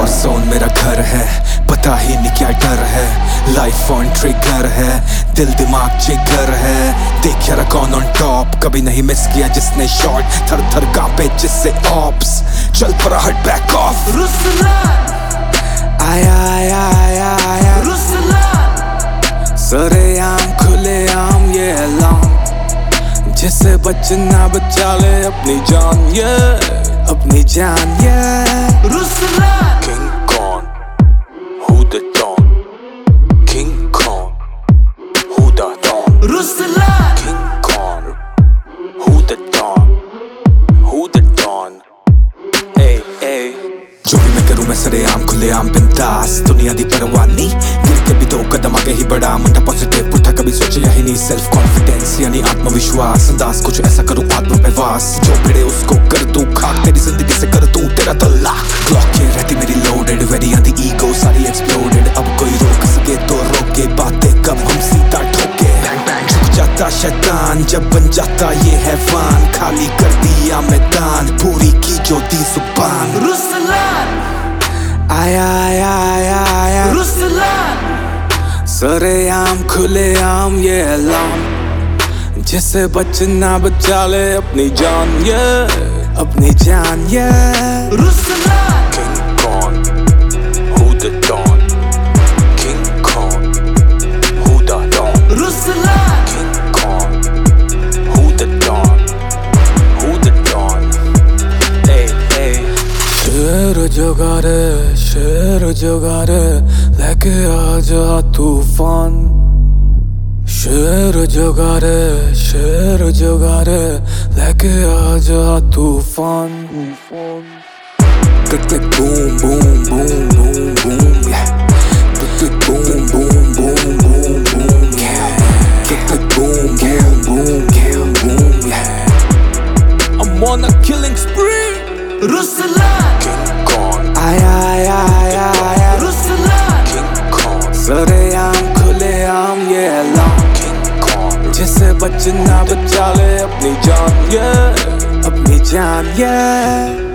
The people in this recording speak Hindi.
जोन मेरा घर है, पता ही नहीं क्या डर है। लाइफ ऑन ट्रिगर है, दिल दिमाग जिगर है। देख यारा कौन ऑन टॉप, कभी नहीं मिस किया जिसने शॉट। थर थर कांपे जिससे ऑप्स, चल पड़ा हट बैक ऑफ। आया आया आया आया सरेआम खुलेआम ये ऐलान, जिसे बचना बचा ले अपनी जान, ये अपनी जान, ये King Kong, who the Don? King Kong, who the Don? King Kong, who the Don? Who the Don? Hey, hey. जो भी मैं करूं मैं सरेआम खुलेआम बिंदास, दुनिया दी परवाह नहीं। गिर के भी 2 कदम आगे ही बढ़ा, मुंडा पॉजिटिव उठा, कभी सोचा ही नहीं। सेल्फ कॉन्फिडेंस यानी आत्मविश्वास, अंदाज कुछ ऐसा करूं आत्म पे वास। जो भिड़े उसको कर दूं खाक, तेरी जिंदगी से कर दूं तेरा तल्ला। क्लॉक ये रहती मेरी लोडेड, वेरी आंधी ईगो सारी एक्सप्लोडेड। अब कोई रोक सके तो रोके, बातें कम हम सीधा ठोके। झुक जाता शैतान जब बन जाता ये हैवान, खाली कर दिया मैदान, पूरी की जो दी जुबान। आया आया आया आया सरेआम खुलेआम ये ऐलान, जिसे बचना बचा ले अपनी जान, ये अपनी जान, ये King Kong, who the Don? King Kong, who the Don? King Kong, who the Don? Who the Don? Hey, hey. शेर जुगारे लेके आजा तूफान। शेर जुगारे लेके आजा तूफान। Click click boom boom boom boom boom yeah. Click click boom boom boom boom boom yeah. Click click boom boom boom boom boom yeah. I'm on a killing spree. King Kong, आया आया आया आया King Kong, सरेआम खुलेआम ये ऐलान, King Kong, जिसे बचना बचा ले अपनी जान, ये अपनी जान, ये